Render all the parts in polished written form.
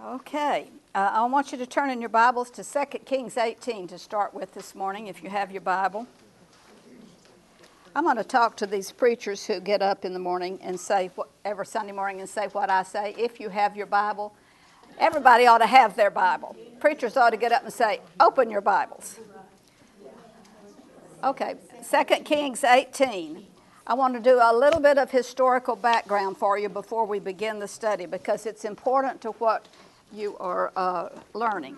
Okay, I want you to turn in your Bibles to 2 Kings 18 to start with this morning, if you have your Bible. I'm going to talk to these preachers who get up in the morning and say, every Sunday morning, and say what I say. If you have your Bible, everybody ought to have their Bible. Preachers ought to get up and say, open your Bibles. Okay, 2 Kings 18. I want to do a little bit of historical background for you before we begin the study, because it's important to what you are learning.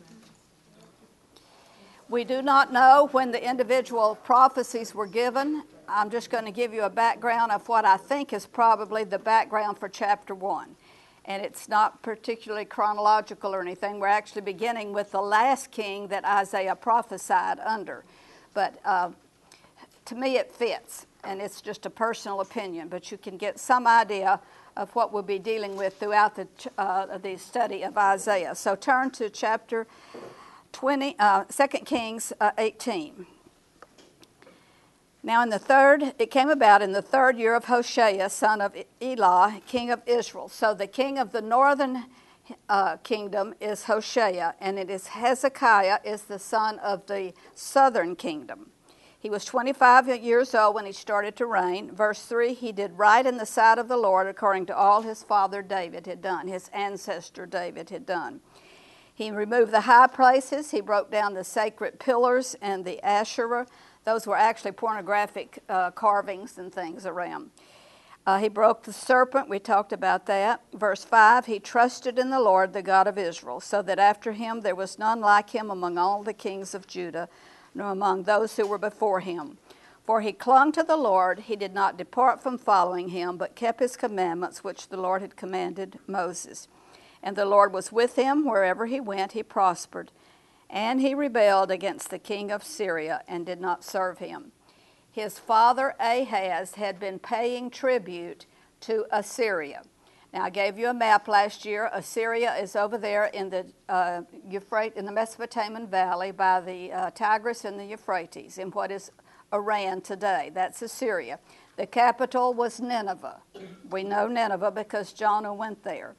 We do not know when the individual prophecies were given. I'm just going to give you a background of what I think is probably the background for chapter 1. And it's not particularly chronological or anything. We're actually beginning with the last king that Isaiah prophesied under. But to me it fits, and it's just a personal opinion, but you can get some idea of what we'll be dealing with throughout the study of Isaiah. So turn to chapter 2 Kings 18. Now it came about in the third year of Hoshea, son of Elah, king of Israel. So the king of the northern kingdom is Hoshea, and it is Hezekiah is the son of the southern kingdom. He was 25 years old when he started to reign. Verse 3, he did right in the sight of the Lord according to all his father David had done, his ancestor David had done. He removed the high places. He broke down the sacred pillars and the Asherah. Those were actually pornographic carvings and things around. He broke the serpent. We talked about that. Verse 5, he trusted in the Lord, the God of Israel, so that after him there was none like him among all the kings of Judah, nor among those who were before him. For he clung to the Lord, he did not depart from following him, but kept his commandments which the Lord had commanded Moses. And the Lord was with him wherever he went, he prospered. And he rebelled against the king of Syria and did not serve him. His father Ahaz had been paying tribute to Assyria. Now, I gave you a map last year. Assyria is over there in the Euphrates, in the Mesopotamian Valley by the Tigris and the Euphrates, in what is Iran today. That's Assyria. The capital was Nineveh. We know Nineveh because Jonah went there.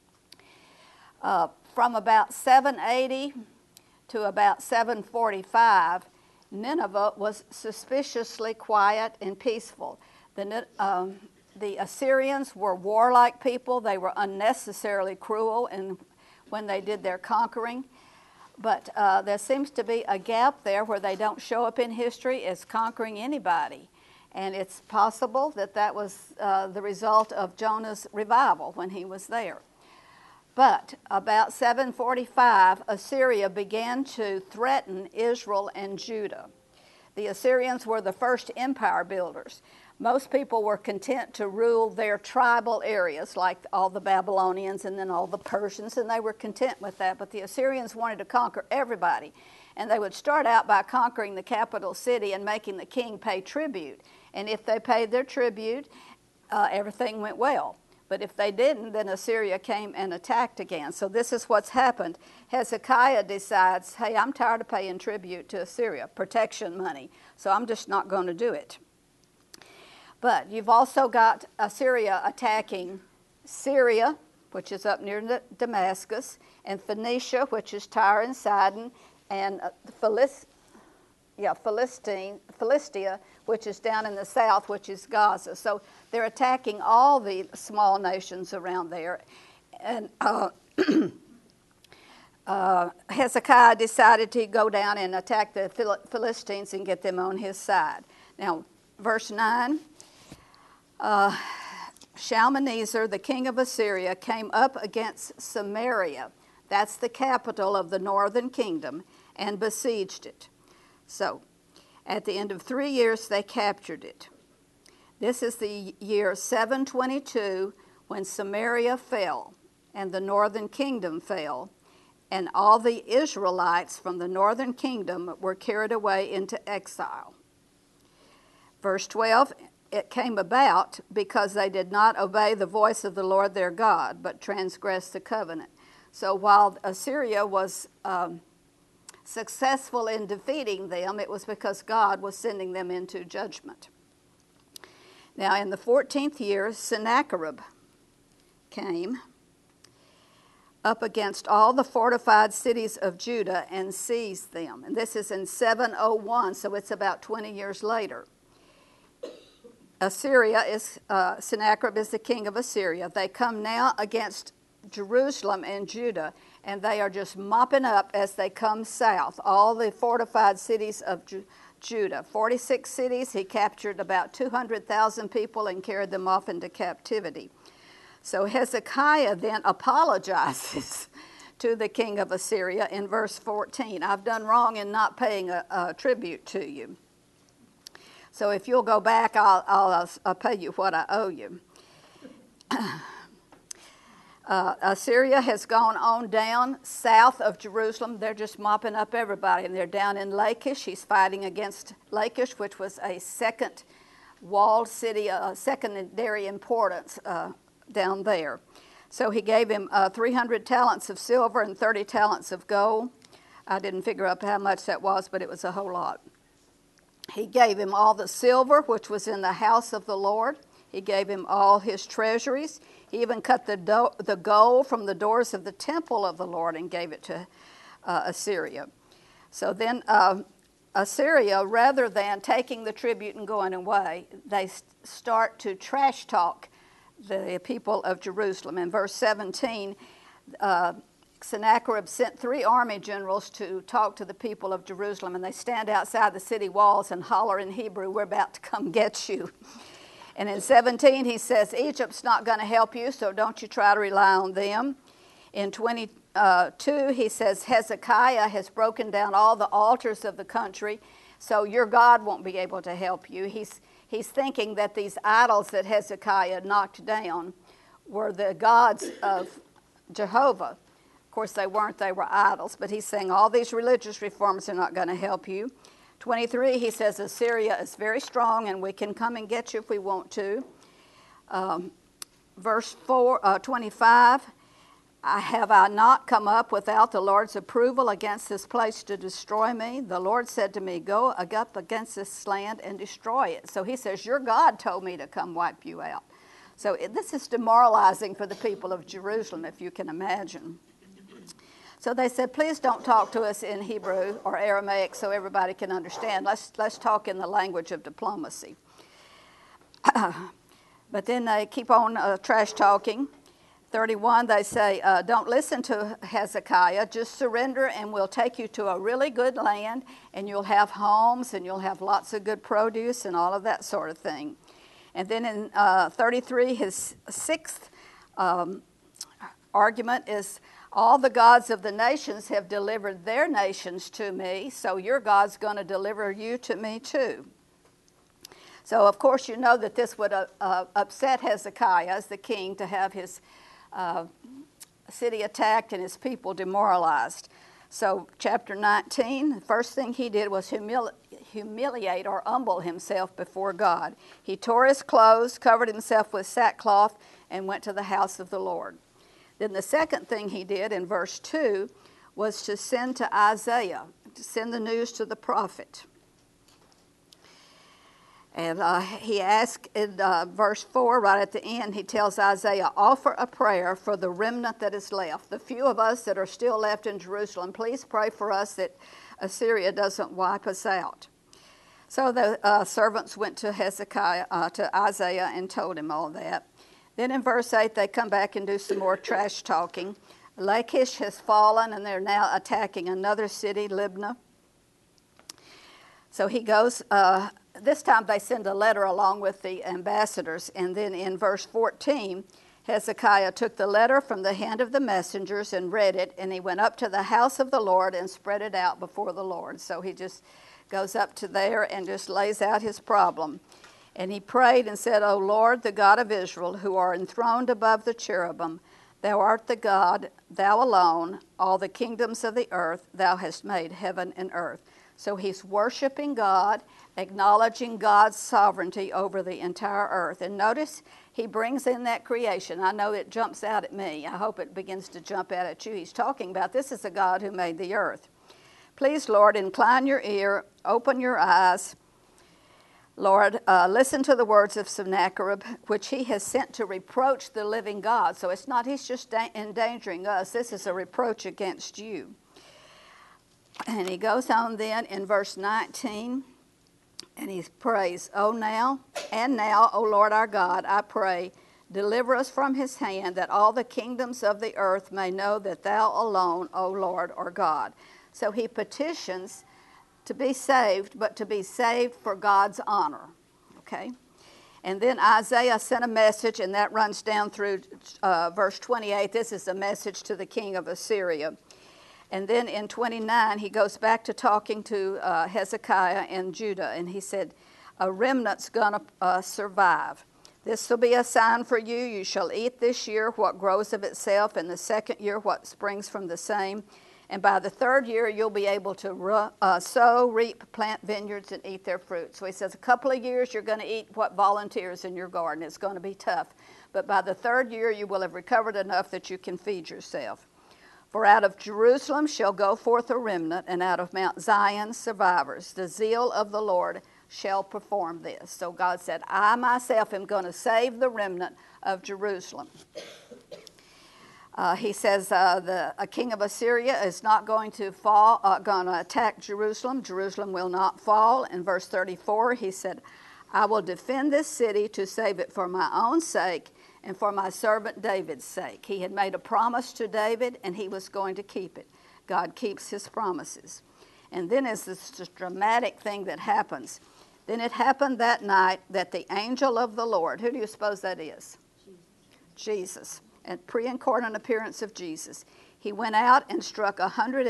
From about 780 to about 745, Nineveh was suspiciously quiet and peaceful. The Assyrians were warlike people. They were unnecessarily cruel when they did their conquering. But there seems to be a gap there where they don't show up in history as conquering anybody. And it's possible that that was the result of Jonah's revival when he was there. But about 745, Assyria began to threaten Israel and Judah. The Assyrians were the first empire builders. Most people were content to rule their tribal areas, like all the Babylonians and then all the Persians, and they were content with that. But the Assyrians wanted to conquer everybody. And they would start out by conquering the capital city and making the king pay tribute. And if they paid their tribute, everything went well. But if they didn't, then Assyria came and attacked again. So this is what's happened. Hezekiah decides, hey, I'm tired of paying tribute to Assyria, protection money, so I'm just not going to do it. But you've also got Assyria attacking Syria, which is up near Damascus, and Phoenicia, which is Tyre and Sidon, and Philistia, which is down in the south, which is Gaza. So they're attacking all the small nations around there. And Hezekiah decided to go down and attack the Philistines and get them on his side. Now, verse 9, Shalmaneser, the king of Assyria, came up against Samaria. That's the capital of the northern kingdom, and besieged it. So, at the end of 3 years, they captured it. This is the year 722 when Samaria fell and the northern kingdom fell, and all the Israelites from the northern kingdom were carried away into exile. Verse 12, it came about because they did not obey the voice of the Lord their God, but transgressed the covenant. So while Assyria was successful in defeating them, it was because God was sending them into judgment. Now, in the 14th year, Sennacherib came up against all the fortified cities of Judah and seized them. And this is in 701, so it's about 20 years later. Assyria is, Sennacherib is the king of Assyria. They come now against Jerusalem and Judah, and they are just mopping up as they come south, all the fortified cities of Judah. 46 cities, he captured about 200,000 people and carried them off into captivity. So Hezekiah then apologizes to the king of Assyria in verse 14. I've done wrong in not paying a tribute to you. So if you'll go back, I'll pay you what I owe you. Assyria has gone on down south of Jerusalem. They're just mopping up everybody. And they're down in Lachish. He's fighting against Lachish, which was a second walled city, secondary importance down there. So he gave him 300 talents of silver and 30 talents of gold. I didn't figure up how much that was, but it was a whole lot. He gave him all the silver which was in the house of the Lord. He gave him all his treasuries. He even cut the gold from the doors of the temple of the Lord and gave it to Assyria. So then Assyria, rather than taking the tribute and going away, they start to trash talk the people of Jerusalem. In verse 17, Sennacherib sent 3 army generals to talk to the people of Jerusalem, and they stand outside the city walls and holler in Hebrew, "We're about to come get you." And in 17, he says, Egypt's not going to help you, so don't you try to rely on them. In 22, he says, Hezekiah has broken down all the altars of the country, so your God won't be able to help you. He's thinking that these idols that Hezekiah knocked down were the gods of Jehovah. Of course, they weren't. They were idols. But he's saying all these religious reforms are not going to help you. 23, he says Assyria is very strong and we can come and get you if we want to. Verse 25, have I not come up without the Lord's approval against this place to destroy me? The Lord said to me, go up against this land and destroy it. So he says, your God told me to come wipe you out. So this is demoralizing for the people of Jerusalem, if you can imagine. So they said, please don't talk to us in Hebrew or Aramaic so everybody can understand. Let's talk in the language of diplomacy. But then they keep on trash talking. 31, they say, don't listen to Hezekiah. Just surrender and we'll take you to a really good land and you'll have homes and you'll have lots of good produce and all of that sort of thing. And then in 33, his sixth argument is, all the gods of the nations have delivered their nations to me, so your God's going to deliver you to me too. So, of course, you know that this would upset Hezekiah as the king to have his city attacked and his people demoralized. So, chapter 19, the first thing he did was humiliate or humble himself before God. He tore his clothes, covered himself with sackcloth, and went to the house of the Lord. Then the second thing he did in verse 2 was to send to Isaiah, to send the news to the prophet. And he asked in verse 4, right at the end, he tells Isaiah, offer a prayer for the remnant that is left. The few of us that are still left in Jerusalem, please pray for us that Assyria doesn't wipe us out. So the servants went to Hezekiah, to Isaiah, and told him all that. Then in verse 8, they come back and do some more trash talking. Lachish has fallen, and they're now attacking another city, Libnah. So he goes, this time they send a letter along with the ambassadors. And then in verse 14, Hezekiah took the letter from the hand of the messengers and read it, and he went up to the house of the Lord and spread it out before the Lord. So he just goes up to there and just lays out his problem. And he prayed and said, O Lord, the God of Israel, who are enthroned above the cherubim, thou art the God, thou alone, all the kingdoms of the earth, thou hast made heaven and earth. So he's worshiping God, acknowledging God's sovereignty over the entire earth. And notice he brings in that creation. I know it jumps out at me. I hope it begins to jump out at you. He's talking about this is a God who made the earth. Please, Lord, incline your ear, open your eyes. Lord, listen to the words of Sennacherib, which he has sent to reproach the living God. So it's not he's just endangering us. This is a reproach against you. And he goes on then in verse 19, and he prays, O now, O Lord our God, I pray, deliver us from his hand, that all the kingdoms of the earth may know that thou alone, O Lord, are God. So he petitions to be saved, but to be saved for God's honor, okay? And then Isaiah sent a message, and that runs down through verse 28. This is a message to the king of Assyria. And then in 29, he goes back to talking to Hezekiah and Judah, and he said, a remnant's going to survive. This will be a sign for you. You shall eat this year what grows of itself, and the second year what springs from the same. And by the third year, you'll be able to sow, reap, plant vineyards, and eat their fruit. So he says, a couple of years, you're going to eat what volunteers in your garden. It's going to be tough. But by the third year, you will have recovered enough that you can feed yourself. For out of Jerusalem shall go forth a remnant, and out of Mount Zion survivors. The zeal of the Lord shall perform this. So God said, I myself am going to save the remnant of Jerusalem. He says a king of Assyria is not going to attack Jerusalem. Jerusalem will not fall. In verse 34, he said, I will defend this city to save it for my own sake and for my servant David's sake. He had made a promise to David, and he was going to keep it. God keeps his promises. And then is this dramatic thing that happens. Then it happened that night that the angel of the Lord, who do you suppose that is? Jesus. A pre-incarnate appearance of Jesus. He went out and struck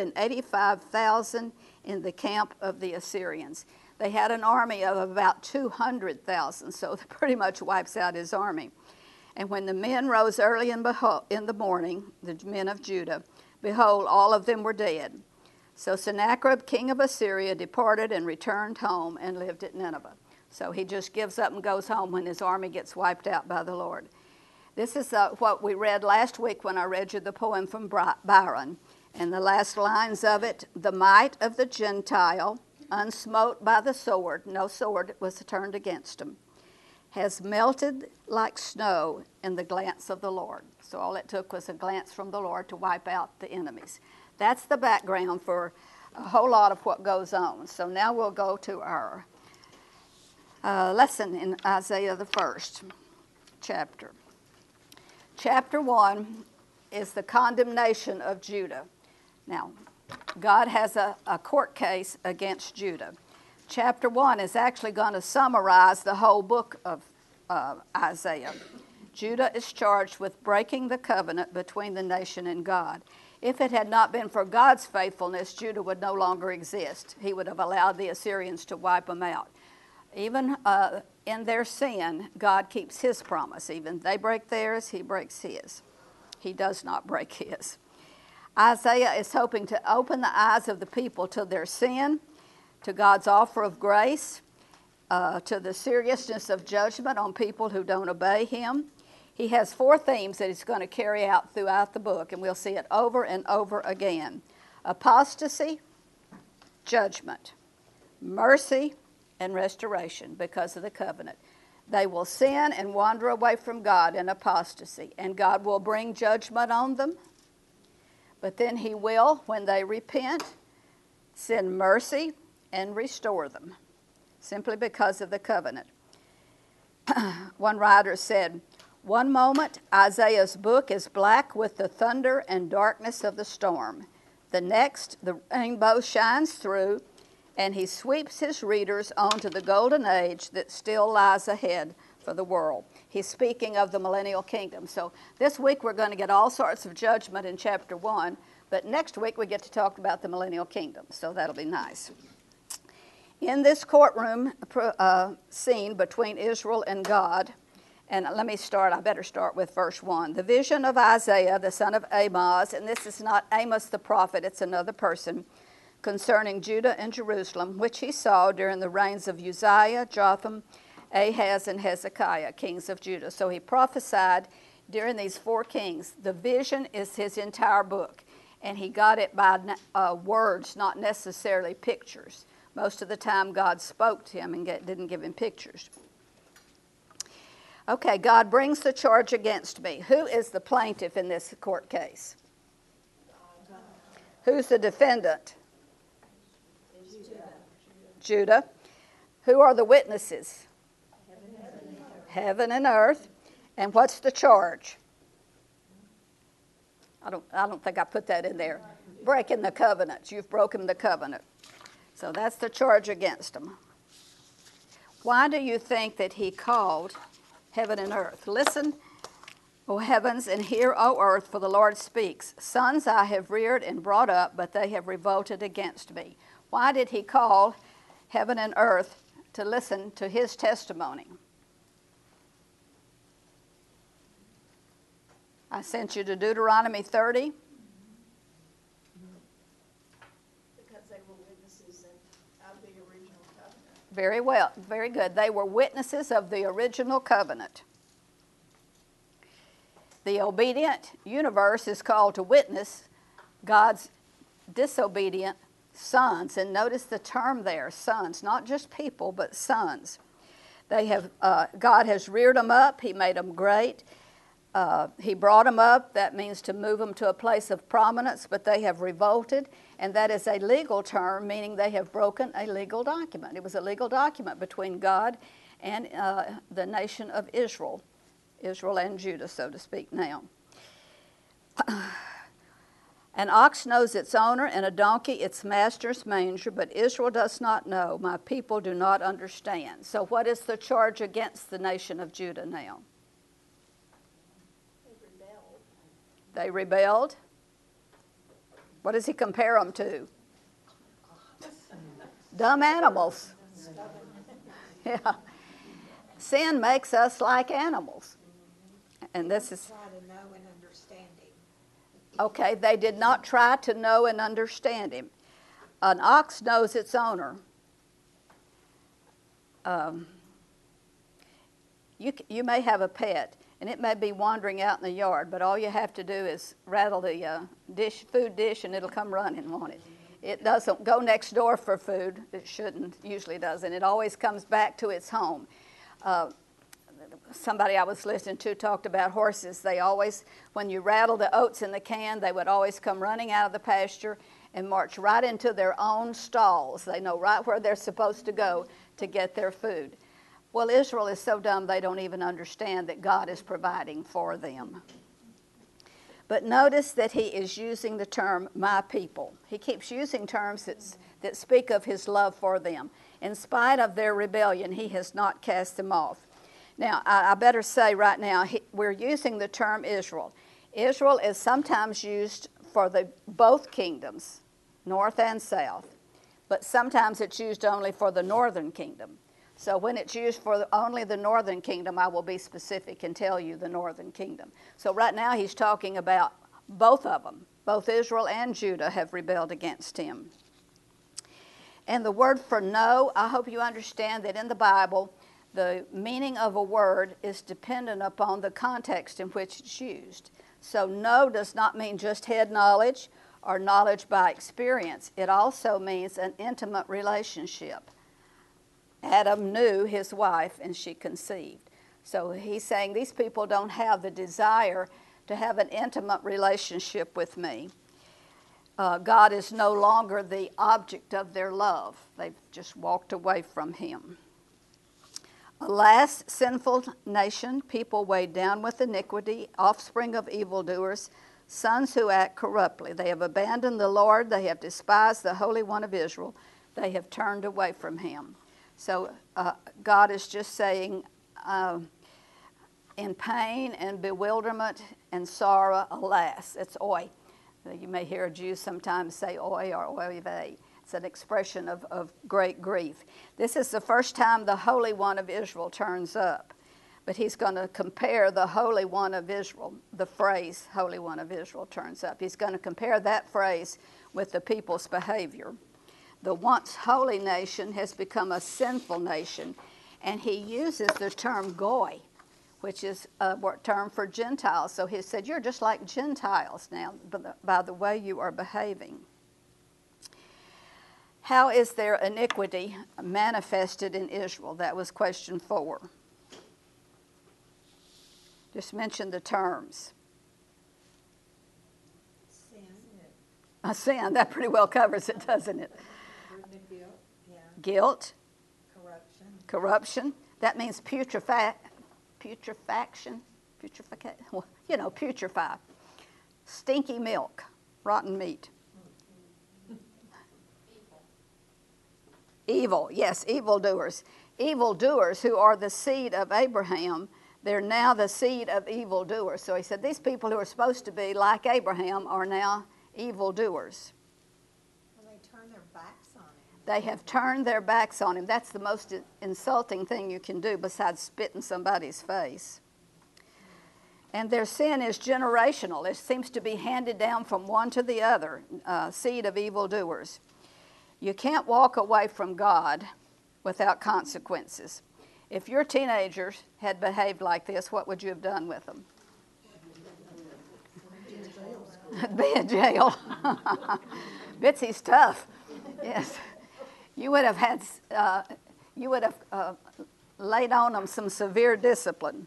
185,000 in the camp of the Assyrians. They had an army of about 200,000, so that pretty much wipes out his army. And when the men rose early in the morning, the men of Judah, behold, all of them were dead. So Sennacherib, king of Assyria, departed and returned home and lived at Nineveh. So he just gives up and goes home when his army gets wiped out by the Lord. This is what we read last week when I read you the poem from Byron. And the last lines of it, the might of the Gentile, unsmote by the sword, no sword was turned against him, has melted like snow in the glance of the Lord. So all it took was a glance from the Lord to wipe out the enemies. That's the background for a whole lot of what goes on. So now we'll go to our lesson in Isaiah, the first chapter. Chapter 1 is the condemnation of Judah. Now, God has a court case against Judah. Chapter 1 is actually going to summarize the whole book of Isaiah. Judah is charged with breaking the covenant between the nation and God. If it had not been for God's faithfulness, Judah would no longer exist. He would have allowed the Assyrians to wipe them out. Even in their sin, God keeps his promise. Even they break theirs, he breaks his. He does not break his. Isaiah is hoping to open the eyes of the people to their sin, to God's offer of grace, to the seriousness of judgment on people who don't obey him. He has 4 themes that he's going to carry out throughout the book, and we'll see it over and over again. Apostasy, judgment, mercy, and restoration because of the covenant. They will sin and wander away from God in apostasy, and God will bring judgment on them. But then he will, when they repent, send mercy and restore them, simply because of the covenant. One writer said, one moment, Isaiah's book is black with the thunder and darkness of the storm. The next, the rainbow shines through, and he sweeps his readers onto the golden age that still lies ahead for the world. He's speaking of the millennial kingdom. So this week we're going to get all sorts of judgment in chapter 1, but next week we get to talk about the millennial kingdom, so that'll be nice. In this courtroom scene between Israel and God, and I better start with verse 1. The vision of Isaiah, the son of Amoz, and this is not Amos the prophet, it's another person, concerning Judah and Jerusalem, which he saw during the reigns of Uzziah, Jotham, Ahaz, and Hezekiah, kings of Judah. So he prophesied during these 4 kings. The vision is his entire book, and he got it by words, not necessarily pictures. Most of the time God spoke to him and didn't give him pictures. Okay, God brings the charge against me. Who is the plaintiff in this court case? Who's the defendant? Judah. Who are the witnesses? Heaven and earth. And what's the charge? I don't think I put that in there. Breaking the covenant. You've broken the covenant. So that's the charge against them. Why do you think that he called heaven and earth? Listen, O heavens, and hear, O earth, for the Lord speaks. Sons I have reared and brought up, but they have revolted against me. Why did he call heaven and earth to listen to his testimony? I sent you to Deuteronomy 30. Because they were witnesses of the original covenant. Very well, very good. They were witnesses of the original covenant. The obedient universe is called to witness God's disobedient sons. And notice the term there, sons, not just people, but sons. They have, God has reared them up. He made them great. He brought them up. That means to move them to a place of prominence, but they have revolted, and that is a legal term, meaning they have broken a legal document. It was a legal document between God and the nation of Israel. Israel and Judah, so to speak now. An ox knows its owner, and a donkey its master's manger, but Israel does not know. My people do not understand. So what is the charge against the nation of Judah now? They rebelled. What does he compare them to? Dumb animals. Yeah. Sin makes us like animals. And this is... Try to know and understand him. Okay, they did not try to know and understand him. An ox knows its owner. You may have a pet, and it may be wandering out in the yard, but all you have to do is rattle the food dish, and it'll come running, won't it? It doesn't go next door for food. It shouldn't, usually doesn't. It always comes back to its home. Somebody I was listening to talked about horses. They always, when you rattle the oats in the can, they would always come running out of the pasture and march right into their own stalls. They know right where they're supposed to go to get their food. Well, Israel is so dumb they don't even understand that God is providing for them. But notice that he is using the term, my people. He keeps using terms that speak of his love for them. In spite of their rebellion, he has not cast them off. Now, I better say right now, we're using the term Israel. Israel is sometimes used for both kingdoms, north and south, but sometimes it's used only for the northern kingdom. So when it's used for only the northern kingdom, I will be specific and tell you the northern kingdom. So right now he's talking about both of them. Both Israel and Judah have rebelled against him. And the word for know, I hope you understand that in the Bible, the meaning of a word is dependent upon the context in which it's used. So know does not mean just head knowledge or knowledge by experience. It also means an intimate relationship. Adam knew his wife and she conceived. So he's saying these people don't have the desire to have an intimate relationship with me. God is no longer the object of their love. They've just walked away from him. Alas, sinful nation, people weighed down with iniquity, offspring of evildoers, sons who act corruptly. They have abandoned the Lord. They have despised the Holy One of Israel. They have turned away from him. So God is just saying, in pain and bewilderment and sorrow, alas, it's oi. You may hear a Jew sometimes say oi or oy vey. It's an expression of great grief. This is the first time the Holy One of Israel turns up. But he's going to compare the Holy One of Israel, the phrase Holy One of Israel turns up. He's going to compare that phrase with the people's behavior. The once holy nation has become a sinful nation, and he uses the term goy, which is a term for Gentiles. So he said, you're just like Gentiles now by the way you are behaving. How is their iniquity manifested in Israel? That was question 4. Just mention the terms. Sin. A sin, that pretty well covers it, doesn't it? Burden of guilt, yeah. Guilt, Corruption. corruption. That means putrefaction, well, putrefy. Stinky milk, rotten meat. Evil, yes, evildoers. Evildoers who are the seed of Abraham, they're now the seed of evildoers. So he said these people who are supposed to be like Abraham are now evildoers. Well, they turn their backs on him. They have turned their backs on him. That's the most insulting thing you can do besides spit in somebody's face. And their sin is generational. It seems to be handed down from one to the other, seed of evildoers. You can't walk away from God without consequences. If your teenagers had behaved like this, what would you have done with them? Be in jail. Bitsy's tough. Yes. You would have laid on them some severe discipline.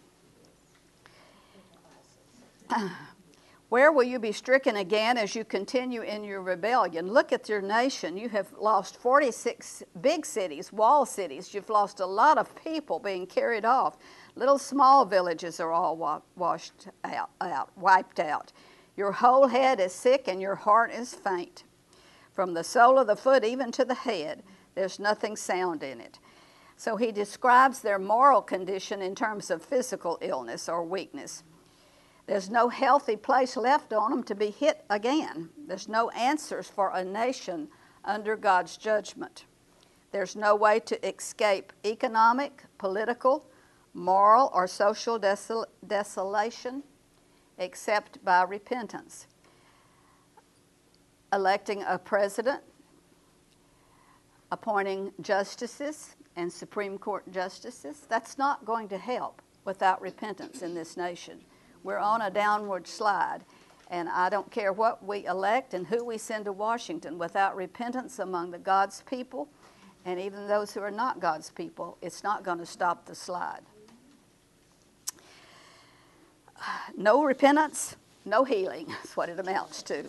Where will you be stricken again as you continue in your rebellion? Look at your nation. You have lost 46 big cities, wall cities. You've lost a lot of people being carried off. Little small villages are all wiped out. Your whole head is sick and your heart is faint. From the sole of the foot even to the head, there's nothing sound in it. So he describes their moral condition in terms of physical illness or weakness. There's no healthy place left on them to be hit again. There's no answers for a nation under God's judgment. There's no way to escape economic, political, moral, or social desolation except by repentance. Electing a president, appointing justices and Supreme Court justices, that's not going to help without repentance in this nation. We're on a downward slide, and I don't care what we elect and who we send to Washington. Without repentance among the God's people, and even those who are not God's people, it's not going to stop the slide. No repentance, no healing. That's what it amounts to.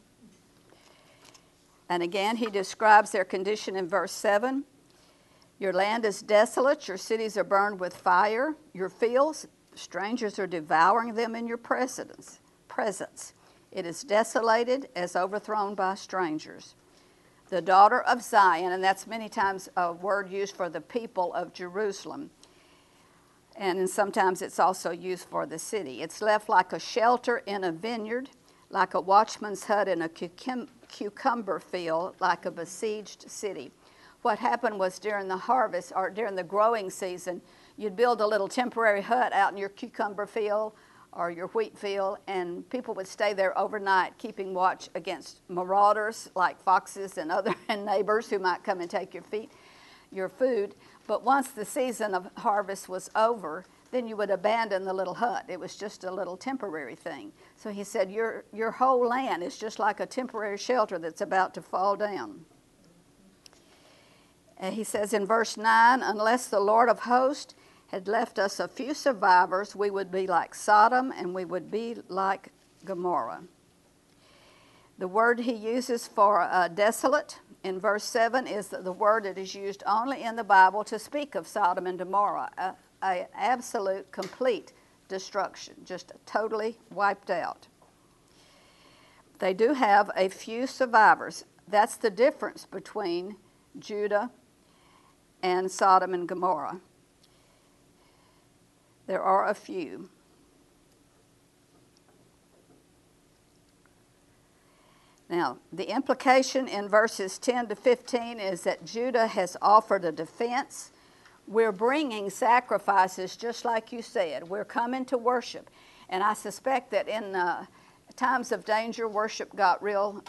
And again, he describes their condition in verse 7. Your land is desolate, your cities are burned with fire, your fields, strangers are devouring them in your presence. It is desolated as overthrown by strangers. The daughter of Zion, and that's many times a word used for the people of Jerusalem. And sometimes it's also used for the city. It's left like a shelter in a vineyard, like a watchman's hut in a cucumber field, like a besieged city. What happened was during the harvest or during the growing season, you'd build a little temporary hut out in your cucumber field or your wheat field, and people would stay there overnight, keeping watch against marauders like foxes and other neighbors who might come and take your food. But once the season of harvest was over, then you would abandon the little hut. It was just a little temporary thing. So he said, your whole land is just like a temporary shelter that's about to fall down. And he says in verse 9, unless the Lord of hosts had left us a few survivors, we would be like Sodom and we would be like Gomorrah. The word he uses for desolate in verse 7 is the word that is used only in the Bible to speak of Sodom and Gomorrah, an absolute, complete destruction, just totally wiped out. They do have a few survivors. That's the difference between Judah and Sodom and Gomorrah. There are a few. Now, the implication in verses 10 to 15 is that Judah has offered a defense. We're bringing sacrifices, just like you said. We're coming to worship. And I suspect that in times of danger, worship got real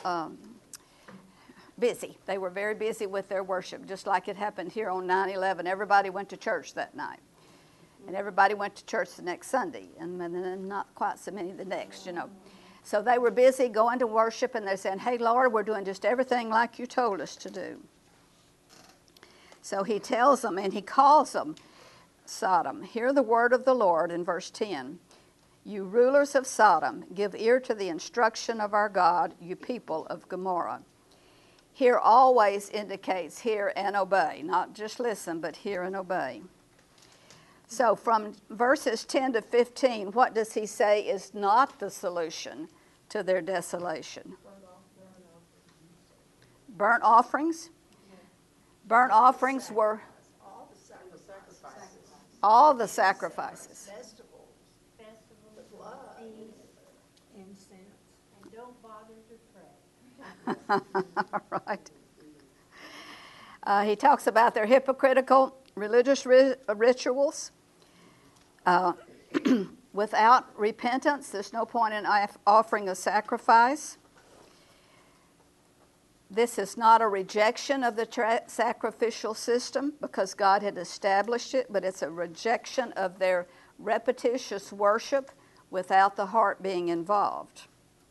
busy. They were very busy with their worship, just like it happened here on 9/11. Everybody went to church that night. And everybody went to church the next Sunday, and then not quite so many the next, you know. So they were busy going to worship, and they're saying, hey, Lord, we're doing just everything like you told us to do. So he tells them, and he calls them Sodom. Hear the word of the Lord in verse 10. You rulers of Sodom, give ear to the instruction of our God, you people of Gomorrah. Hear always indicates hear and obey, not just listen, but hear and obey. So from verses 10 to 15, what does he say is not the solution to their desolation? Burnt offerings? Burnt offerings were All the sacrifices, all the sacrifices. festivals, the blood. Incense. And don't bother to pray. All right. He talks about their hypocritical religious rituals. Without repentance, there's no point in offering a sacrifice. This is not a rejection of the sacrificial system because God had established it, but it's a rejection of their repetitious worship without the heart being involved.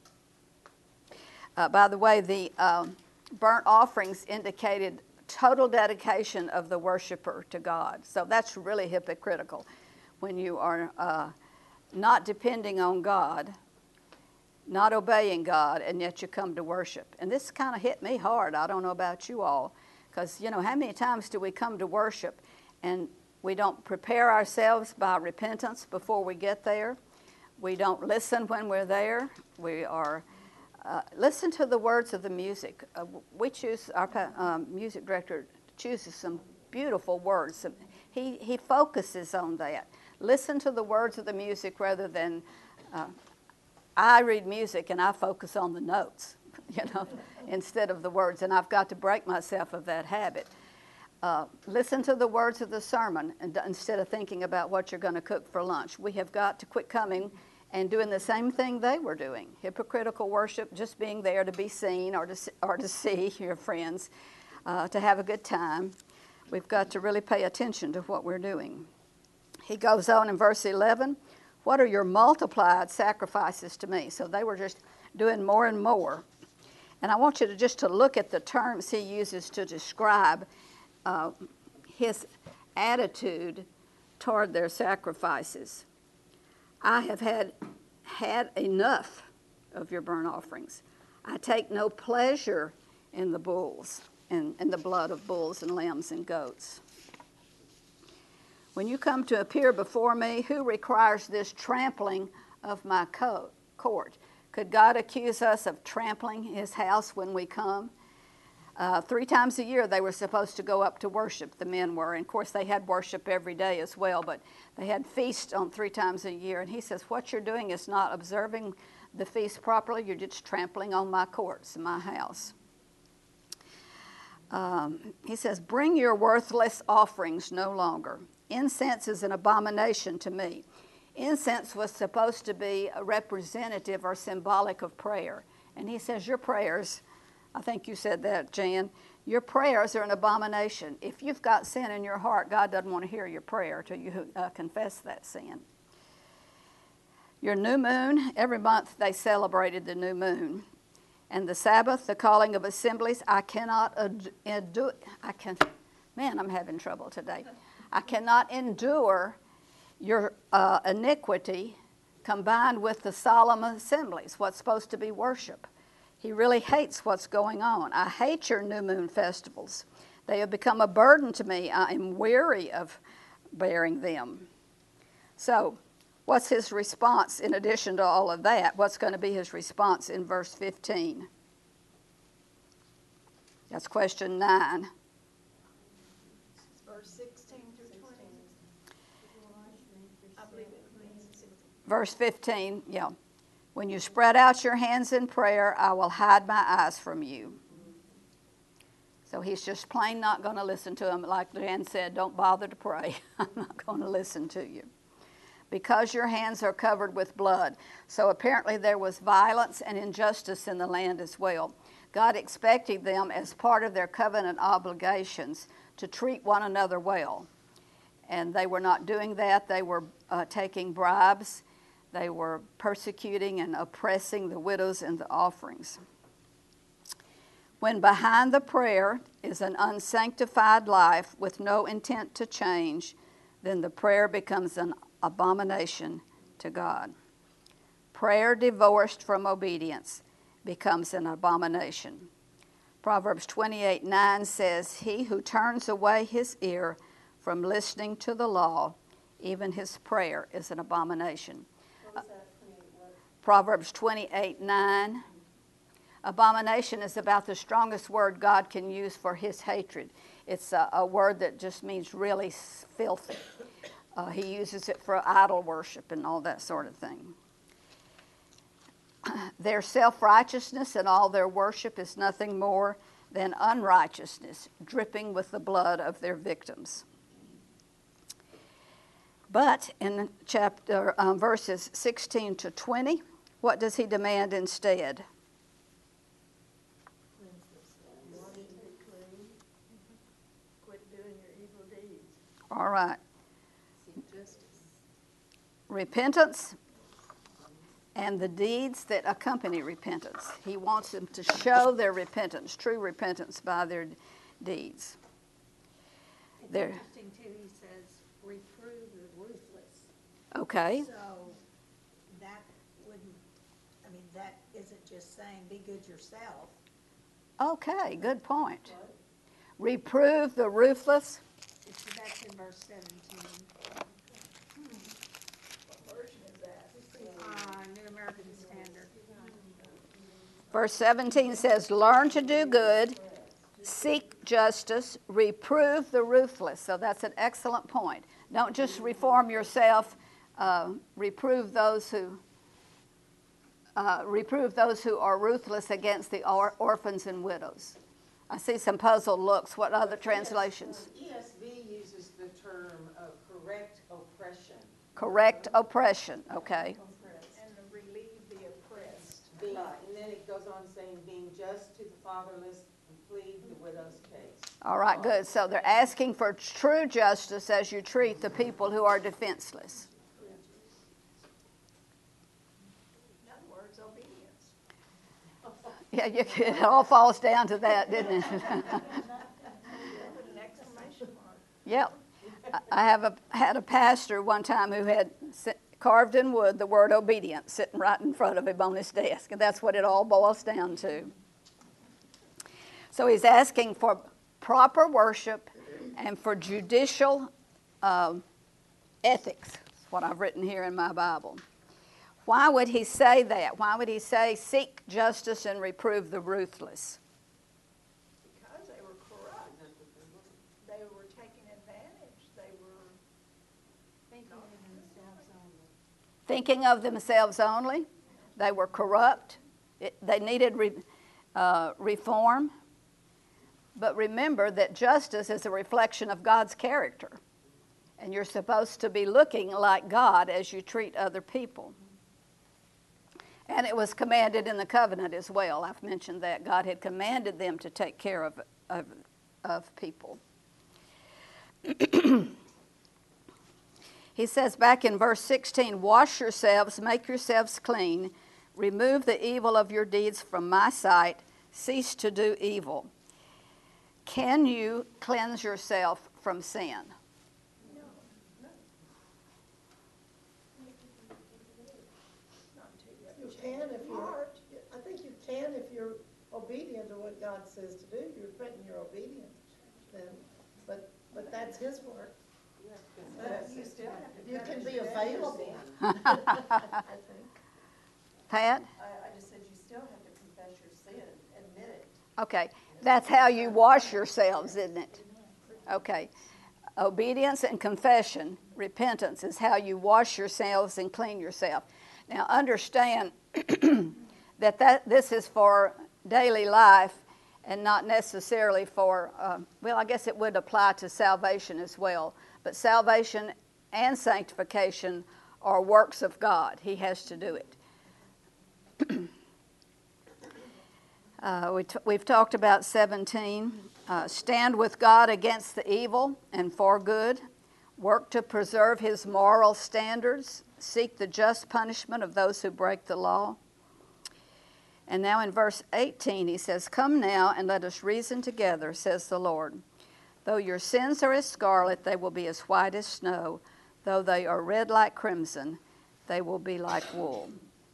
By the way, the burnt offerings indicated total dedication of the worshiper to God. So that's really hypocritical when you are not depending on God, not obeying God, and yet you come to worship. And this kind of hit me hard. I don't know about you all, because, you know, how many times do we come to worship and we don't prepare ourselves by repentance before we get there? We don't listen when we're there. We are, listen to the words of the music. We choose, our music director chooses some beautiful words. He focuses on that. Listen to the words of the music rather than, I read music and I focus on the notes, you know, instead of the words. And I've got to break myself of that habit. Listen to the words of the sermon instead of thinking about what you're going to cook for lunch. We have got to quit coming and doing the same thing they were doing. Hypocritical worship, just being there to be seen or to see your friends, to have a good time. We've got to really pay attention to what we're doing. He goes on in verse 11, what are your multiplied sacrifices to me? So they were just doing more and more. And I want you to just to look at the terms he uses to describe his attitude toward their sacrifices. I have had enough of your burnt offerings. I take no pleasure in the bulls and the blood of bulls and lambs and goats. When you come to appear before me, who requires this trampling of my court? Could God accuse us of trampling his house when we come? 3 times a year they were supposed to go up to worship, the men were. And of course they had worship every day as well, but they had feast on 3 times a year. And he says, what you're doing is not observing the feast properly, you're just trampling on my courts, my house. He says, bring your worthless offerings no longer. Incense is an abomination to me. Incense was supposed to be a representative or symbolic of prayer. And he says, your prayers, I think you said that, Jan, your prayers are an abomination. If you've got sin in your heart, God doesn't want to hear your prayer till you confess that sin. Your new moon, every month they celebrated the new moon. And the Sabbath, the calling of assemblies, I cannot endure. Man, I'm having trouble today. I cannot endure your iniquity combined with the solemn assemblies, what's supposed to be worship. He really hates what's going on. I hate your new moon festivals. They have become a burden to me. I am weary of bearing them. So, what's his response in addition to all of that? What's going to be his response in verse 15? That's question 9. Verse 16 through 20. I believe it means 16. Verse 15, yeah. When you spread out your hands in prayer, I will hide my eyes from you. So he's just plain not going to listen to him. Like Jan said, don't bother to pray. I'm not going to listen to you. Because your hands are covered with blood. So apparently there was violence and injustice in the land as well. God expected them as part of their covenant obligations to treat one another well. And they were not doing that. They were taking bribes. They were persecuting and oppressing the widows and the offerings. When behind the prayer is an unsanctified life with no intent to change, then the prayer becomes an abomination to God. Prayer divorced from obedience becomes an abomination. Proverbs 28:9 says, "He who turns away his ear from listening to the law, even his prayer is an abomination." What was that, 28 what? Proverbs 28:9. Abomination is about the strongest word God can use for his hatred. It's a word that just means really filthy. He uses it for idol worship and all that sort of thing. Their self-righteousness and all their worship is nothing more than unrighteousness, dripping with the blood of their victims. But in chapter verses 16 to 20, what does he demand instead? Want to be clean? Quit doing your evil deeds. All right. Seek justice. Repentance and the deeds that accompany repentance. He wants them to show their repentance, true repentance, by their deeds. It's There. interesting too, he says, reprove the ruthless. Okay. So that wouldn't, I mean, that isn't just saying be good yourself. Okay, good point. Reprove the ruthless. That's in verse 17. What version is that? New American Standard. Verse 17 says, learn to do good, seek justice, reprove the ruthless. So that's an excellent point. Don't just reform yourself, reprove those who are ruthless against the orphans and widows. I see some puzzled looks. What other translations? ESV uses the term correct oppression. Correct oppression, okay. And to relieve the oppressed. And then it goes on saying, being just to the fatherless and plead the widow's case. All right, good. So they're asking for true justice as you treat the people who are defenseless. In other words, obedience. Yeah, it all falls down to that, didn't it? Put an exclamation mark. Yep. I had a pastor one time who had carved in wood the word obedience sitting right in front of him on his desk, and that's what it all boils down to. So he's asking for proper worship and for judicial ethics. That's what I've written here in my Bible. Why would he say that? Why would he say, seek justice and reprove the ruthless? Because they were corrupt. They were taking advantage. They were Thinking of themselves only. Thinking of themselves only. They were corrupt. They needed reform. But remember that justice is a reflection of God's character. And you're supposed to be looking like God as you treat other people. And it was commanded in the covenant as well. I've mentioned that. God had commanded them to take care of people. He says back in verse 16, wash yourselves, make yourselves clean, remove the evil of your deeds from my sight, cease to do evil. Can you cleanse yourself from sin? You can if you're, I think you can if you're obedient to what God says to do. You're putting your obedience then, but that's His work. You still have to You can be confess available, your sin. I think. Pat? I just said you still have to confess your sin, admit it. Okay, that's how you wash yourselves, isn't it? Okay. Obedience and confession, repentance, is how you wash yourselves and clean yourself. Now understand that this is for daily life and not necessarily for, well, I guess it would apply to salvation as well. But salvation and sanctification are works of God. He has to do it. We've talked about 17. Stand with God against the evil and for good. Work to preserve His moral standards. Seek the just punishment of those who break the law. And now in verse 18 he says, "Come now and let us reason together, says the Lord. Though your sins are as scarlet, they will be as white as snow. Though they are red like crimson, they will be like wool."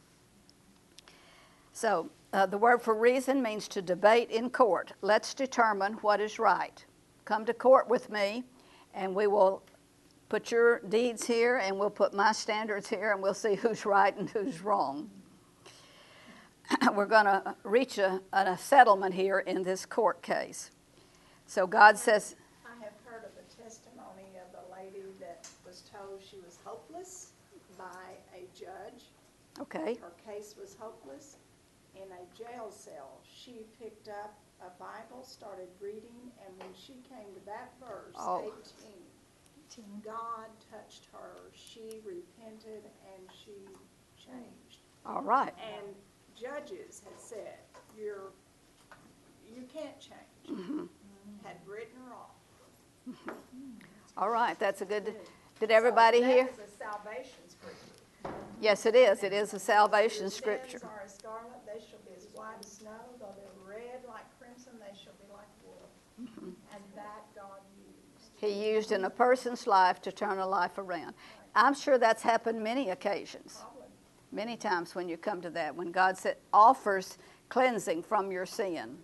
So the word for reason means to debate in court. Let's determine what is right. Come to court with me, and we will put your deeds here, and we'll put my standards here, and we'll see who's right and who's wrong. We're going to reach a settlement here in this court case. So God says, I have heard of a testimony of a lady that was told she was hopeless by a judge. okay, Her case was hopeless. In a jail cell, she picked up a Bible, started reading, and when she came to that verse, Oh. 18, God touched her. She repented and she changed. all right. And judges had said, you can't change. Mm-hmm. Had written her off. All right, that's a good, did everybody hear? That is a salvation scripture. Yes, it is. It is a salvation scripture. Sins are as scarlet, they shall be as white as snow. Though they're red like crimson, they shall be like wool. Mm-hmm. And that God used. He used in a person's life to turn a life around. I'm sure that's happened many occasions, Probably. many times when you come to that, when God offers cleansing from your sin.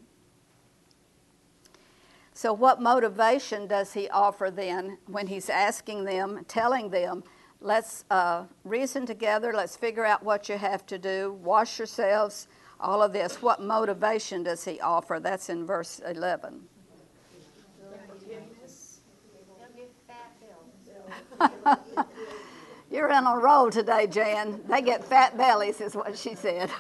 So what motivation does he offer then when he's asking them, telling them, let's reason together, let's figure out what you have to do, wash yourselves, all of this. What motivation does he offer? That's in verse 11. Forgiveness. They'll get fat bills. You're in a roll today, Jan. They get fat bellies is what she said.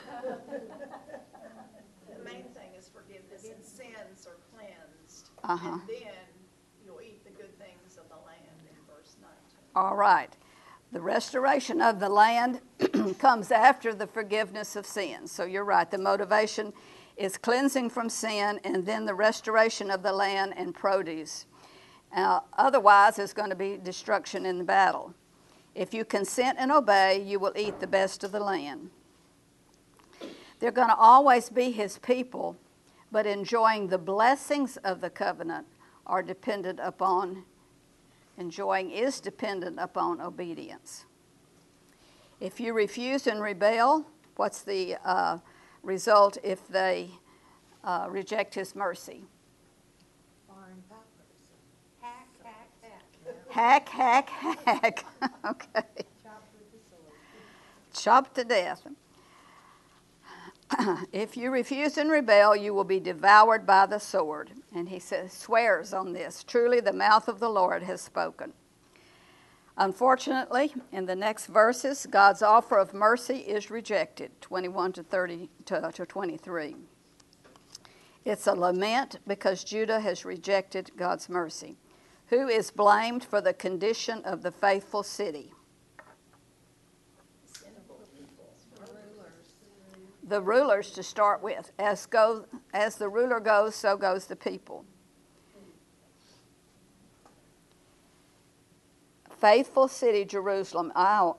The main thing is forgiveness, and sins are cleansed. Uh-huh. And then you'll eat the good things of the land in verse 19. All right. The restoration of the land comes after the forgiveness of sins. So you're right. The motivation is cleansing from sin and then the restoration of the land and produce. Otherwise, there's going to be destruction in the battle. If you consent and obey, you will eat the best of the land. They're going to always be his people, but enjoying the blessings of the covenant are dependent upon is dependent upon obedience. If you refuse and rebel, what's the result if they reject his mercy? Foreign powers. Hack, hack, hack. Hack, hack, hack. Okay. Chop with the sword. Chopped to death. If you refuse and rebel, you will be devoured by the sword. And he swears on this. Truly, the mouth of the Lord has spoken. Unfortunately, in the next verses, God's offer of mercy is rejected, 21 to 23. It's a lament because Judah has rejected God's mercy. Who is blamed for the condition of the faithful city? The rulers to start with. As the ruler goes, so goes the people. Faithful city, Jerusalem. I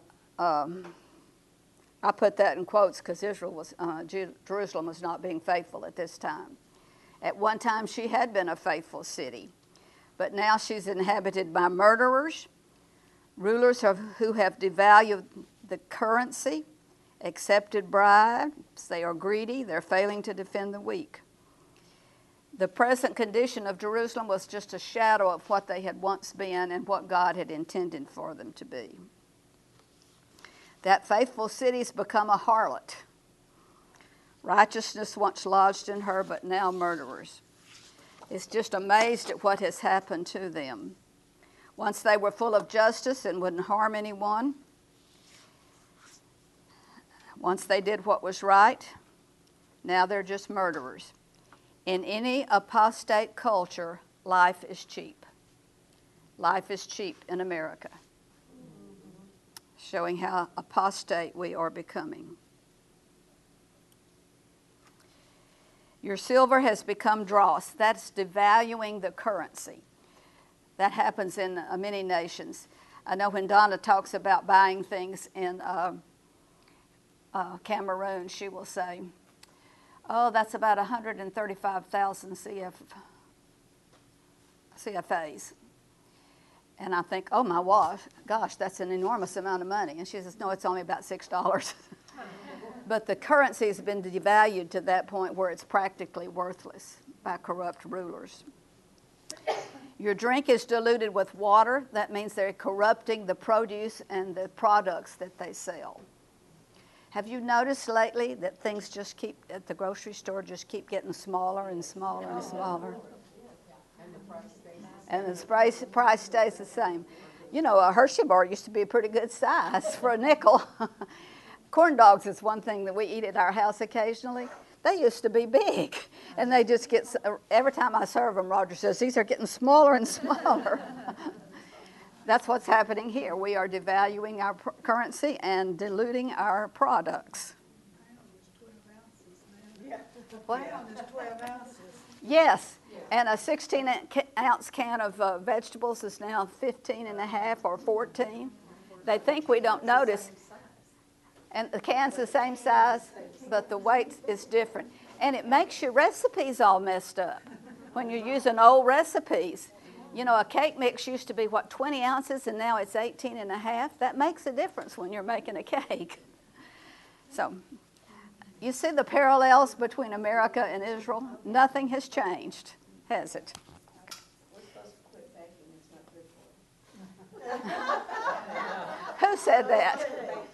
put that in quotes because Jerusalem was not being faithful at this time. At one time, she had been a faithful city, but now she's inhabited by murderers, rulers who have devalued the currency, accepted bribes, they are greedy, they're failing to defend the weak. The present condition of Jerusalem was just a shadow of what they had once been and what God had intended for them to be. That faithful city's become a harlot. Righteousness once lodged in her, but now murderers. It's just amazed at what has happened to them. Once they were full of justice and wouldn't harm anyone. Once they did what was right, now they're just murderers. In any apostate culture, life is cheap. Life is cheap in America, showing how apostate we are becoming. Your silver has become dross. That's devaluing the currency. That happens in many nations. I know when Donna talks about buying things in Cameroon, she will say, Oh, that's about 135,000 CFAs. And I think, oh my gosh, that's an enormous amount of money. And she says, no, it's only about $6. But the currency has been devalued to that point where it's practically worthless by corrupt rulers. Your drink is diluted with water. That means they're corrupting the produce and the products that they sell. Have you noticed lately that things just keep, at the grocery store, just keep getting smaller and smaller and smaller? And the price stays the same. You know, a Hershey bar used to be a pretty good size for a nickel. Corn dogs is one thing that we eat at our house occasionally. They used to be big, and they just get, every time I serve them, Roger says, these are getting smaller and smaller. That's what's happening here. We are devaluing our currency and diluting our products. What? There's 12 ounces. Yes, and a 16-ounce can of vegetables is now 15 and a half or 14. They think we don't notice. And the can's the same size, but the weight is different. And it makes your recipes all messed up when you're using old recipes. You know, a cake mix used to be, 20 ounces, and now it's 18 and a half. That makes a difference when you're making a cake. So, you see the parallels between America and Israel? Nothing has changed, has it? We're supposed to quit baking, it's not good for us. Who said that?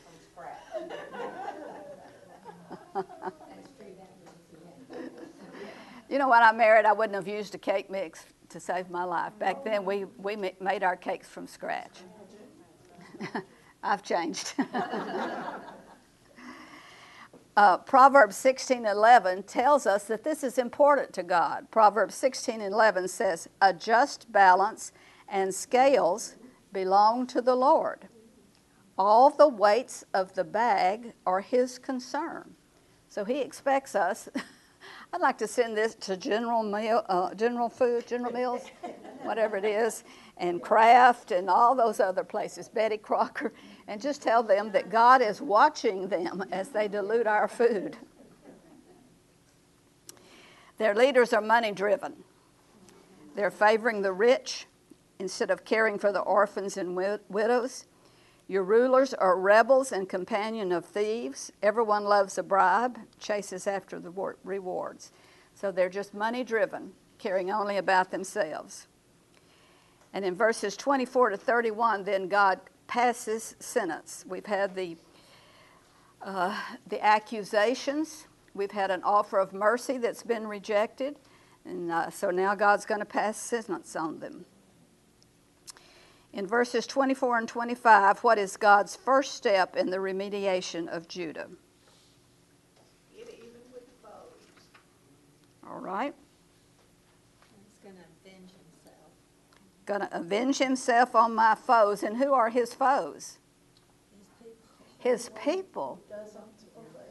You know, when I married, I wouldn't have used a cake mix to save my life. Back then, we made our cakes from scratch. I've changed. Proverbs 16:11 tells us that this is important to God. Proverbs 16:11 says, "A just balance and scales belong to the Lord. All the weights of the bag are his concern." So he expects us. I'd like to send this to General Mills, whatever it is, and Kraft and all those other places, Betty Crocker, and just tell them that God is watching them as they dilute our food. Their leaders are money-driven. They're favoring the rich instead of caring for the orphans and widows. Your rulers are rebels and companion of thieves. Everyone loves a bribe, chases after the rewards. So they're just money-driven, caring only about themselves. And in verses 24 to 31, then God passes sentence. We've had the accusations. We've had an offer of mercy that's been rejected. And so now God's going to pass sentence on them. In verses 24 and 25, what is God's first step in the remediation of Judah? Get even with the foes. All right. He's going to avenge himself. Going to avenge himself on my foes. And who are his foes? His people. His people. Doesn't obey.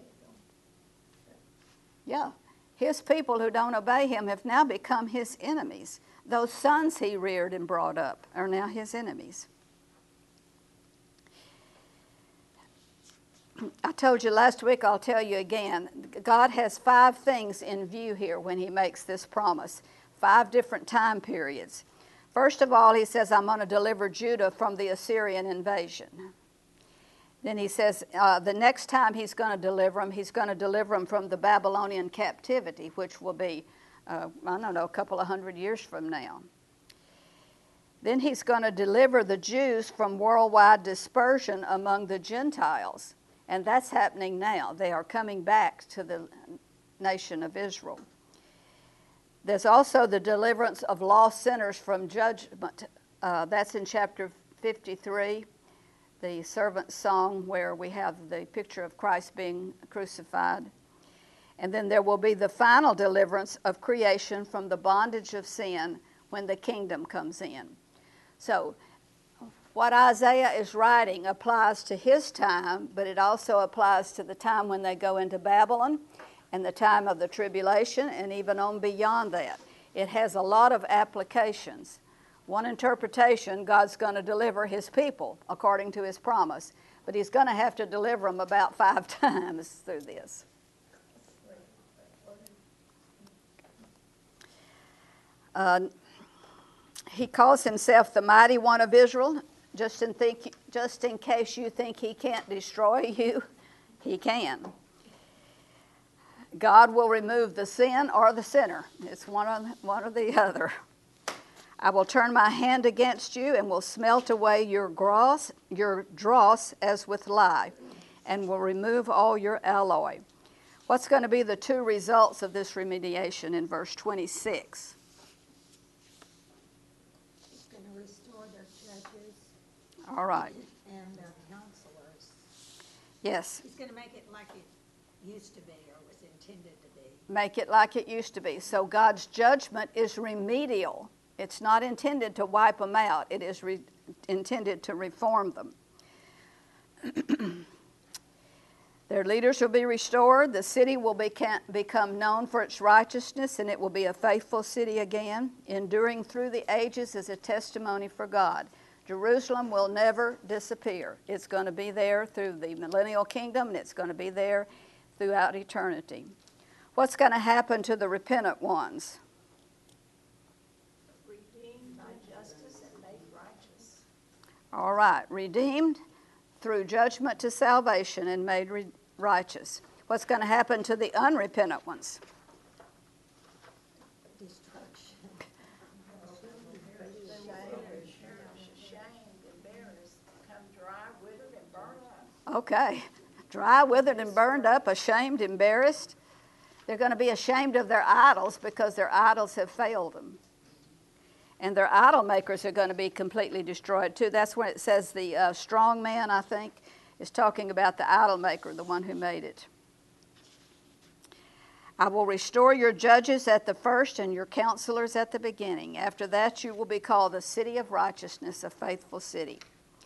Yeah. His people who don't obey him have now become his enemies. Those sons he reared and brought up are now his enemies. I told you last week, I'll tell you again, God has 5 things in view here when he makes this promise, 5 different time periods. First of all, he says, I'm going to deliver Judah from the Assyrian invasion. Then he says the next time he's going to deliver them from the Babylonian captivity, which will be I don't know, a couple of hundred years from now. Then he's going to deliver the Jews from worldwide dispersion among the Gentiles. And that's happening now. They are coming back to the nation of Israel. There's also the deliverance of lost sinners from judgment. That's in chapter 53, the servant's song, where we have the picture of Christ being crucified. And then there will be the final deliverance of creation from the bondage of sin when the kingdom comes in. So what Isaiah is writing applies to his time, but it also applies to the time when they go into Babylon and the time of the tribulation and even on beyond that. It has a lot of applications. One interpretation, God's going to deliver his people according to his promise, but he's going to have to deliver them about 5 times through this. He calls himself the Mighty One of Israel. Just in case you think he can't destroy you, he can. God will remove the sin or the sinner. It's one or the other. I will turn my hand against you and will smelt away your dross as with lye, and will remove all your alloy. What's going to be the two results of this remediation in verse 26? He's gonna restore their judges All right. and their counselors. Yes. He's gonna make it like it used to be or was intended to be. Make it like it used to be. So God's judgment is remedial. It's not intended to wipe them out. It is intended to reform them. Their leaders will be restored. The city will become known for its righteousness, and it will be a faithful city again, enduring through the ages as a testimony for God. Jerusalem will never disappear. It's going to be there through the millennial kingdom, and it's going to be there throughout eternity. What's going to happen to the repentant ones? Redeemed by justice and made righteous. All right, redeemed through judgment to salvation and made righteous. What's going to happen to the unrepentant ones? Destruction. Shamed, embarrassed, become dry, withered, and burned up. Okay, dry, withered, and burned up, ashamed, embarrassed. They're going to be ashamed of their idols because their idols have failed them. And their idol makers are going to be completely destroyed too. That's when it says the strong man, I think, is talking about the idol maker, the one who made it. I will restore your judges at the first and your counselors at the beginning. After that, you will be called the city of righteousness, a faithful city.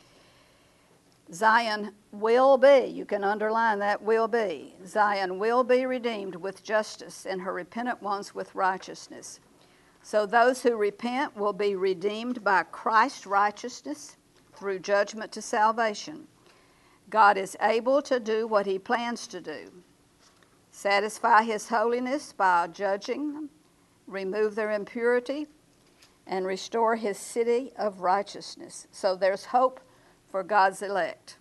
Zion will be, you can underline that, will be. Zion will be redeemed with justice, and her repentant ones with righteousness. So those who repent will be redeemed by Christ's righteousness through judgment to salvation. God is able to do what he plans to do. Satisfy his holiness by judging them, remove their impurity, and restore his city of righteousness. So there's hope for God's elect.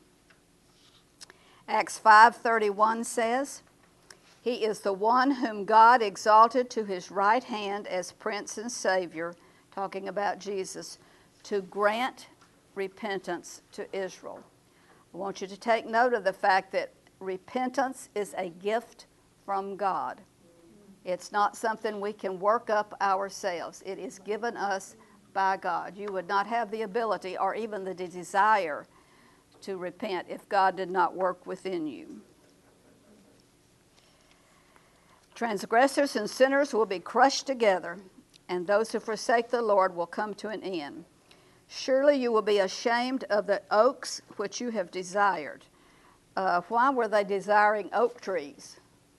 Acts 5:31 says, he is the one whom God exalted to his right hand as Prince and Savior, talking about Jesus, to grant repentance to Israel. I want you to take note of the fact that repentance is a gift from God. It's not something we can work up ourselves. It is given us by God. You would not have the ability or even the desire to repent if God did not work within you. Transgressors and sinners will be crushed together, and those who forsake the Lord will come to an end. Surely you will be ashamed of the oaks which you have desired. Why were they desiring oak trees?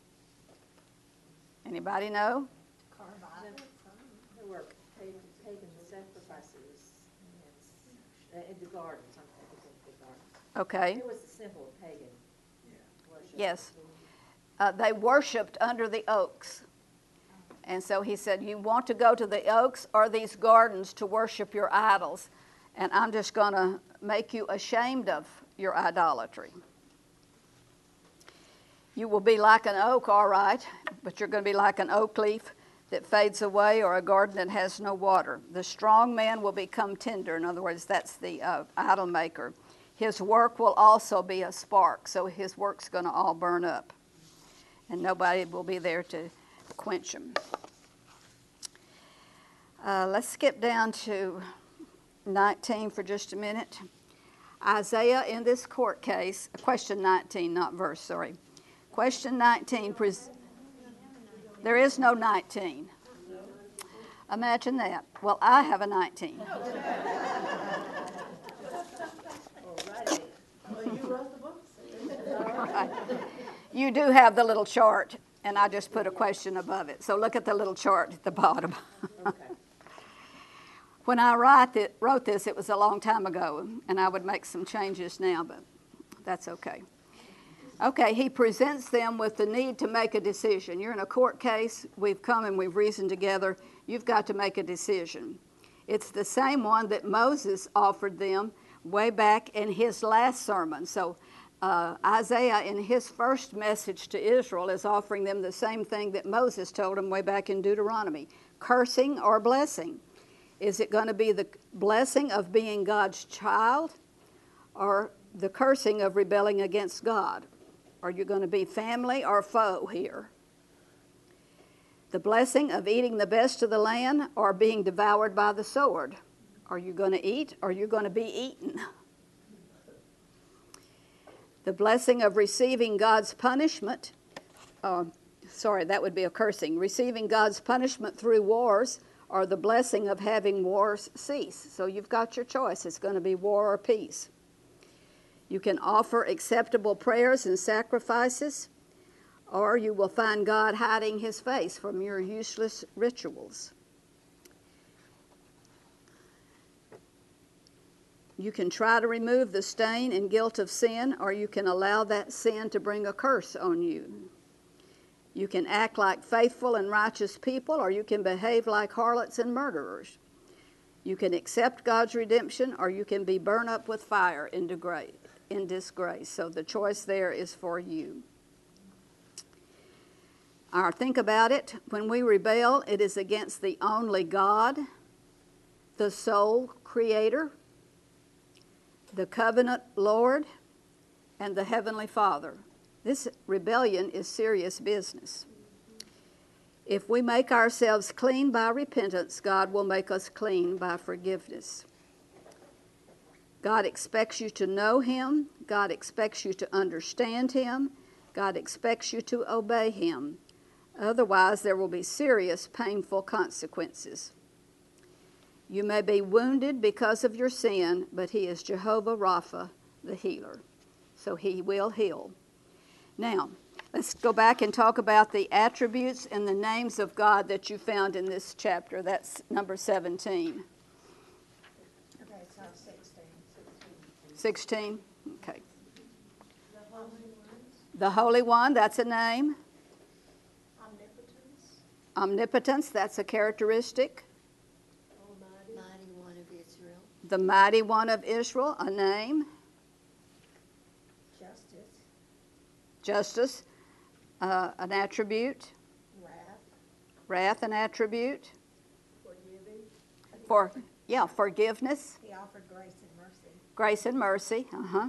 Anybody know? There were pagan sacrifices in the garden, something in the garden. Okay. It was a symbol of pagan worship. Yes. They worshipped under the oaks. And so he said, you want to go to the oaks or these gardens to worship your idols, and I'm just going to make you ashamed of your idolatry. You will be like an oak, all right, but you're going to be like an oak leaf that fades away or a garden that has no water. The strong man will become tender. In other words, that's the idol maker. His work will also be a spark, so his work's going to all burn up, and nobody will be there to quench him. Let's skip down to 19 for just a minute. Isaiah in this court case, question 19, not verse, sorry. Question 19, there is no 19. Imagine that. Well, I have a 19. Well, you wrote the book. Right. You do have the little chart, and I just put a question above it. So look at the little chart at the bottom. Okay. When I wrote this, it was a long time ago, and I would make some changes now, but that's okay. Okay, he presents them with the need to make a decision. You're in a court case. We've come and we've reasoned together. You've got to make a decision. It's the same one that Moses offered them way back in his last sermon. So Isaiah, in his first message to Israel, is offering them the same thing that Moses told them way back in Deuteronomy: cursing or blessing. Is it going to be the blessing of being God's child, or the cursing of rebelling against God? Are you going to be family or foe here? The blessing of eating the best of the land or being devoured by the sword? Are you going to eat or are you going to be eaten? The blessing of receiving God's punishment, that would be a cursing. Receiving God's punishment through wars, or the blessing of having wars cease. So you've got your choice. It's going to be war or peace. You can offer acceptable prayers and sacrifices, or you will find God hiding his face from your useless rituals. You can try to remove the stain and guilt of sin, or you can allow that sin to bring a curse on you. You can act like faithful and righteous people, or you can behave like harlots and murderers. You can accept God's redemption, or you can be burned up with fire in disgrace. So the choice there is for you. Think about it. When we rebel, it is against the only God, the sole creator, the covenant Lord, and the Heavenly Father. This rebellion is serious business. If we make ourselves clean by repentance, God will make us clean by forgiveness. God expects you to know him. God expects you to understand him. God expects you to obey him. Otherwise, there will be serious, painful consequences. You may be wounded because of your sin, but he is Jehovah Rapha, the healer. So he will heal. Now, let's go back and talk about the attributes and the names of God that you found in this chapter. That's number 17. Okay, so 16. 16? Okay. The Holy One, The Holy One, that's a name. omnipotence, Omnipotence, that's a characteristic. Mighty One of Israel. The Mighty One of Israel, a name. justice, Justice, an attribute. wrath, Wrath, an attribute. forgiving. Forgiveness. He offered grace and mercy. Grace and mercy.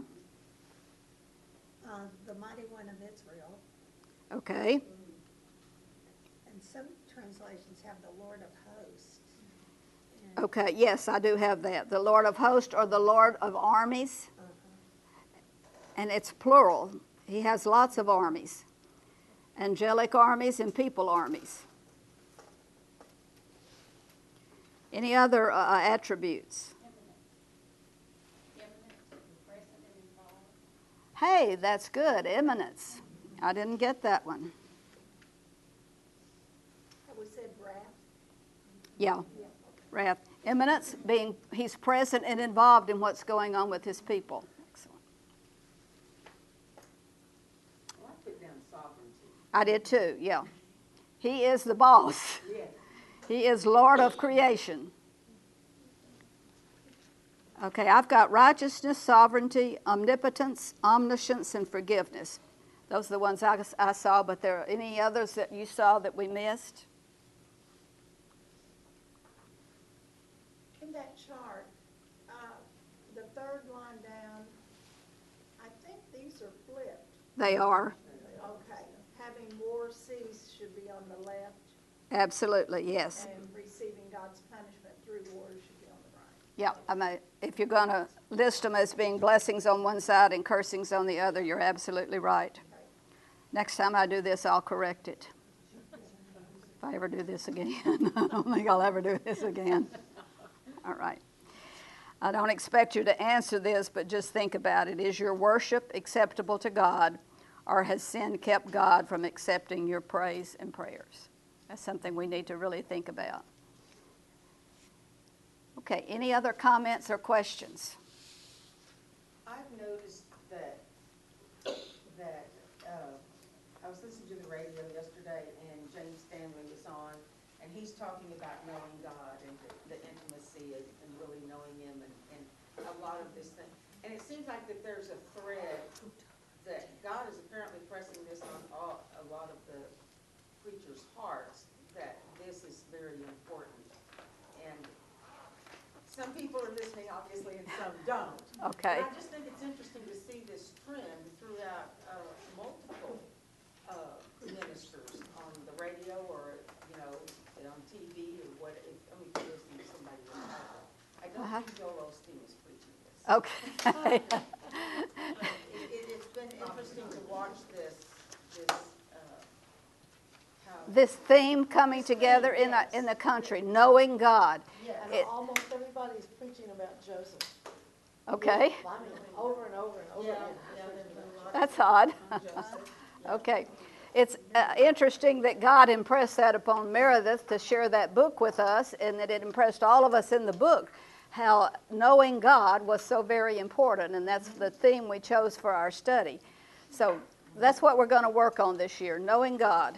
The Mighty One of Israel, Okay. and some translations have the Lord of Hosts. Okay, yes, I do have that. The Lord of hosts, or the Lord of armies. And it's plural. He has lots of armies. Angelic armies and people armies. Any other attributes? Hey, that's good. Eminence. I didn't get that one. Have we said wrath? Yeah, wrath. Eminence, being he's present and involved in what's going on with his people. Excellent. Well, I put down sovereignty. I did too, yeah. He is the boss. Yes. He is Lord of creation. Okay, I've got righteousness, sovereignty, omnipotence, omniscience, and forgiveness. Those are the ones I saw, but there are any others that you saw that we missed? In that chart, the third line down, I think these are flipped. They are. Okay, having war cease should be on the left, Absolutely, yes. and receiving God's punishment through war should be on the right. Yeah, I mean, if you're going to list them as being blessings on one side and cursings on the other, you're absolutely right. Next time I do this, I'll correct it. If I ever do this again. I don't think I'll ever do this again. All right. I don't expect you to answer this, but just think about it. Is your worship acceptable to God, or has sin kept God from accepting your praise and prayers? That's something we need to really think about. Okay, any other comments or questions? I've noticed that talking about knowing God and the intimacy and really knowing Him and a lot of this thing. And it seems like that there's a thread that God is apparently pressing this on a lot of the preachers' hearts, that this is very important. And some people are listening, obviously, and some don't. Okay. But I just think it's interesting to see this trend throughout multiple ministers on the radio or, on TV or what. I mean, if you're listening to somebody on the radio. I don't think Joel Osteen is preaching this. Okay. But it's been interesting to watch this how This theme coming together in the country, knowing God. Yeah, and It- almost everybody's preaching about Joseph. Okay, I mean, over and over and over Yeah, again. yeah, there's been a lot that's odd. on Joseph. Okay. It's interesting that God impressed that upon Meredith to share that book with us, and that it impressed all of us in the book, how knowing God was so very important, and that's the theme we chose for our study. So that's what we're going to work on this year, knowing God.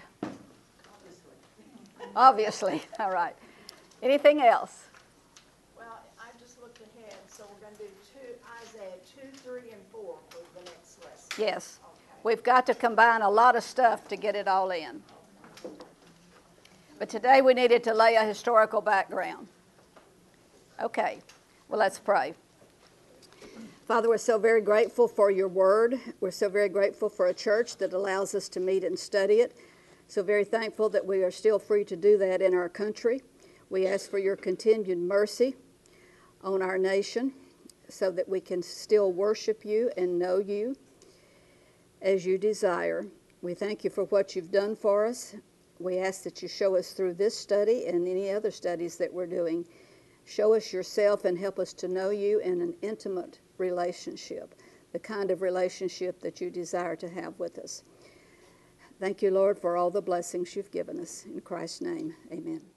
Obviously. All right. Anything else? Well, I just looked ahead, so we're gonna do Isaiah 2, 3, and 4 for the next lesson. Yes. Okay. We've got to combine a lot of stuff to get it all in. But today we needed to lay a historical background. Okay, well, let's pray. Father, we're so very grateful for your word. We're so very grateful for a church that allows us to meet and study it. So very thankful that we are still free to do that in our country. We ask for your continued mercy on our nation so that we can still worship you and know you as you desire. We thank you for what you've done for us. We ask that you show us through this study and any other studies that we're doing. Show us yourself and help us to know you in an intimate relationship, the kind of relationship that you desire to have with us. Thank you, Lord, for all the blessings you've given us. In Christ's name, amen.